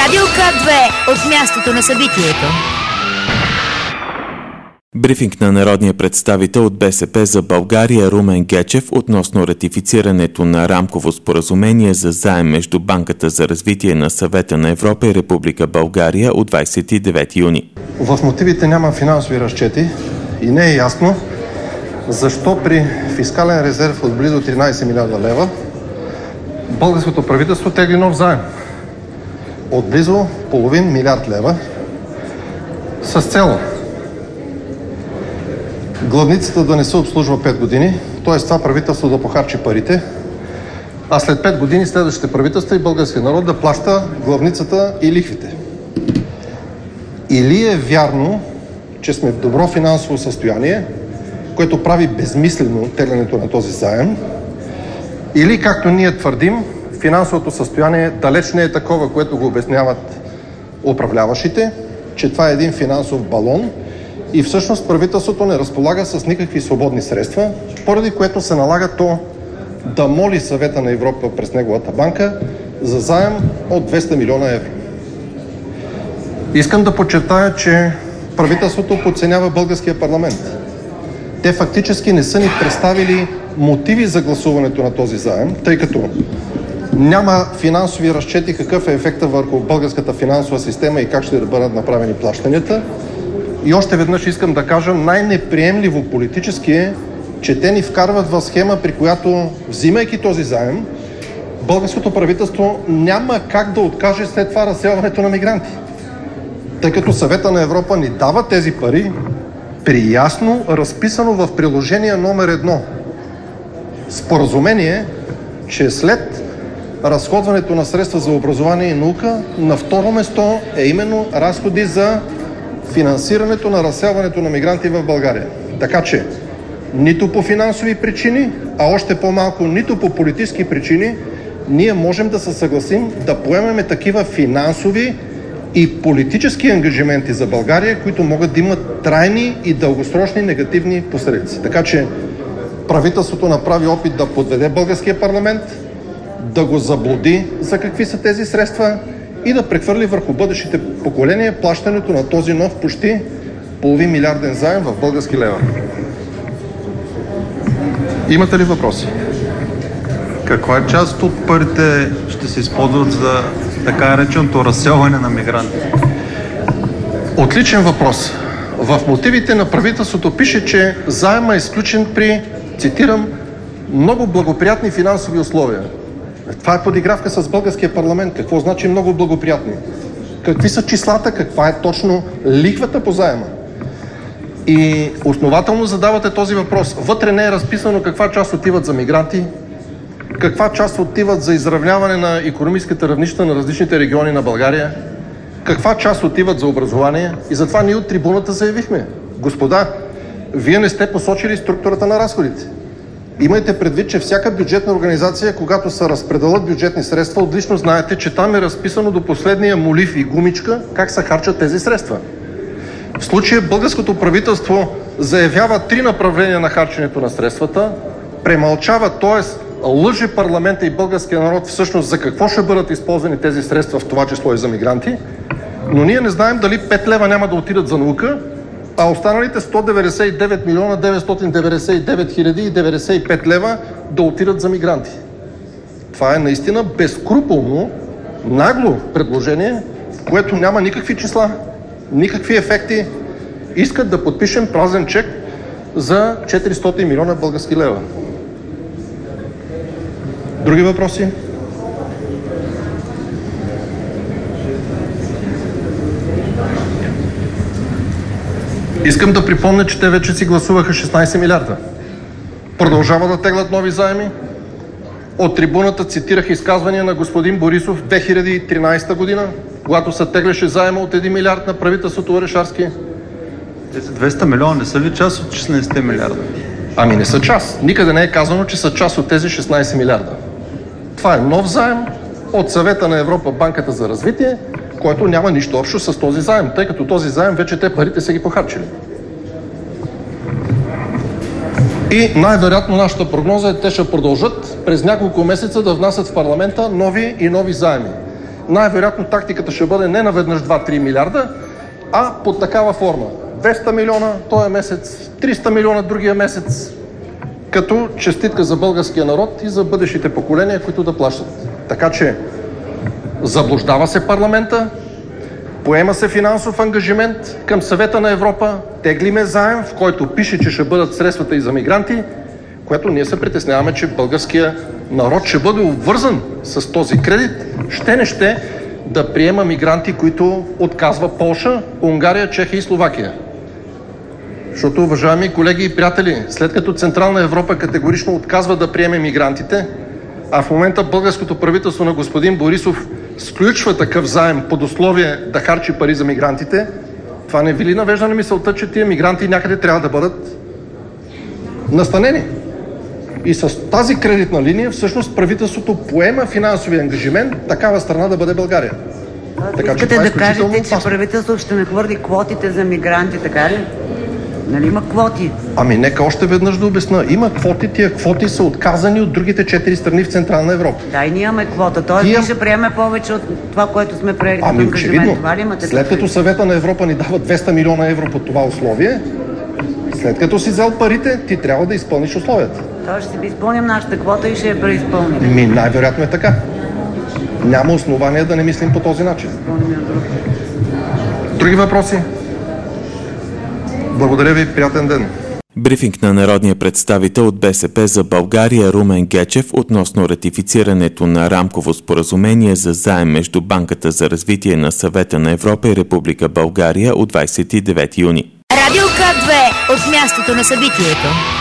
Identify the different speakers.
Speaker 1: Радио К2 от мястото на събитието.
Speaker 2: Брифинг на народния представител от БСП за България Румен Гечев относно ратифицирането на рамково споразумение за заем между Банката за развитие на Съвета на Европа и Република България от 29 юни.
Speaker 3: В мотивите няма финансови разчети и не е ясно защо при фискален резерв от близо 13 милиарда лева българското правителство тегли нов заем от близо половин милиард лева с цел главницата да не се обслужва 5 години, т.е. това правителство да похарчи парите, а след 5 години следващите правителства и българския народ да плаща главницата и лихвите. Или е вярно, че сме в добро финансово състояние, което прави безмислено теглянето на този заем, или, както ние твърдим, финансовото състояние далеч не е такова, което го обясняват управляващите, че това е един финансов балон и всъщност правителството не разполага с никакви свободни средства, поради което се налага то да моли Съвета на Европа през неговата банка за заем от 200 милиона евро. Искам да подчертая, че правителството подценява българския парламент. Те фактически не са ни представили мотиви за гласуването на този заем, тъй като няма финансови разчети какъв е ефекта върху българската финансова система и как ще бъдат направени плащанията. И още веднъж искам да кажа, най-неприемливо политически е, че те ни вкарват в схема, при която, взимайки този заем, българското правителство няма как да откаже след това разселването на мигранти. Тъй като Съвета на Европа ни дава тези пари при ясно разписано в приложение номер 1 споразумение, че след разходването на средства за образование и наука, на второ место е именно разходи за финансирането на разселването на мигранти в България. Така че нито по финансови причини, а още по-малко нито по политически причини, ние можем да се съгласим да поемем такива финансови и политически ангажименти за България, които могат да имат трайни и дългосрочни негативни последици. Така че правителството направи опит да подведе българския парламент, да го заблуди за какви са тези средства и да прехвърли върху бъдещите поколения плащането на този нов почти половин милиарден заем в български лева. Имате ли въпроси?
Speaker 4: Каква част от парите ще се използват за така нареченото разселване на мигранти?
Speaker 3: Отличен въпрос. В мотивите на правителството пише, че заемът е изключен при, цитирам, много благоприятни финансови условия. Това е подигравка с българския парламент. Какво значи много благоприятни? Какви са числата? Каква е точно лихвата по заема? И основателно задавате този въпрос. Вътре не е разписано каква част отиват за мигранти, каква част отиват за изравняване на икономическата равнища на различните региони на България, каква част отиват за образование. И затова ние от трибуната заявихме: господа, вие не сте посочили структурата на разходите. Имайте предвид, че всяка бюджетна организация, когато се разпределят бюджетни средства, отлично знаете, че там е разписано до последния молив и гумичка как се харчат тези средства. В случая българското правителство заявява 3 направления на харченето на средствата, премълчава, т.е. лъже парламента и българския народ всъщност за какво ще бъдат използвани тези средства, в това число и за мигранти, но ние не знаем дали 5 лева няма да отидат за наука, а останалите 199 милиона 999 хиляди и 95 лева да отидат за мигранти. Това е наистина безскрупулно, нагло предложение, в което няма никакви числа, никакви ефекти. Искат да подпишем празен чек за 400 милиона български лева. Други въпроси? Искам да припомня, че те вече си гласуваха 16 милиарда. Продължава да теглят нови заеми. От трибуната цитирах изказвания на господин Борисов 2013 година, когато се теглеше заема от 1 милиард на правителството Орешарски.
Speaker 4: Тези 200 милиона не са ли част от 16 милиарда?
Speaker 3: Ами не са част. Никъде не е казано, че са част от тези 16 милиарда. Това е нов заем от Съвета на Европа, Банката за развитие, който няма нищо общо с този заем, тъй като този заем вече те парите са ги похарчили. И най-вероятно нашата прогноза е, те ще продължат през няколко месеца да внасят в парламента нови и нови заеми. най-вероятно тактиката ще бъде не наведнъж 2-3 милиарда, а под такава форма. 200 милиона този месец, 300 милиона другия месец, като честитка за българския народ и за бъдещите поколения, които да плащат. Така че заблуждава се парламента, поема се финансов ангажимент към Съвета на Европа, теглиме заем, в който пише, че ще бъдат средствата и за мигранти, което ние се притесняваме, че българския народ ще бъде обвързан с този кредит, ще да приема мигранти, които отказва Полша, Унгария, Чехия и Словакия. Защото, уважаеми колеги и приятели, след като Централна Европа категорично отказва да приеме мигрантите, а в момента българското правителство на господин Борисов сключва такъв заем под условие да харчи пари за мигрантите, това не ви ли навежда на мисълта, че тия мигранти някъде трябва да бъдат настанени? И с тази кредитна линия всъщност правителството поема финансови ангажимент такава страна да бъде България.
Speaker 5: Така, искате да кажете, че правителството ще нахвърли квотите за мигранти, така ли? Нали има квоти?
Speaker 3: Ами нека още веднъж да обясна. Има квоти, тия квоти са отказани от другите 4 страни в Централна Европа.
Speaker 5: Да, и ние имаме квота. Тоест ние ще приеме повече от това, което сме приели като ангажимент. Това ли имате?
Speaker 3: След като Съвета на Европа ни дава 200 милиона евро по това условие, след като си взел парите, ти трябва да изпълниш условията.
Speaker 5: Тоест ще изпълним нашата квота и ще я преизпълним.
Speaker 3: Най-вероятно е така. Няма основания да не мислим по този начин. Други въпроси? Благодаря ви, приятен ден.
Speaker 2: Брифинг на народния представител от БСП за България Румен Гечев относно ратифицирането на рамково споразумение за заем между Банката за развитие на Съвета на Европа и Република България от 29 юни.
Speaker 1: Радио К2 от мястото на събитието.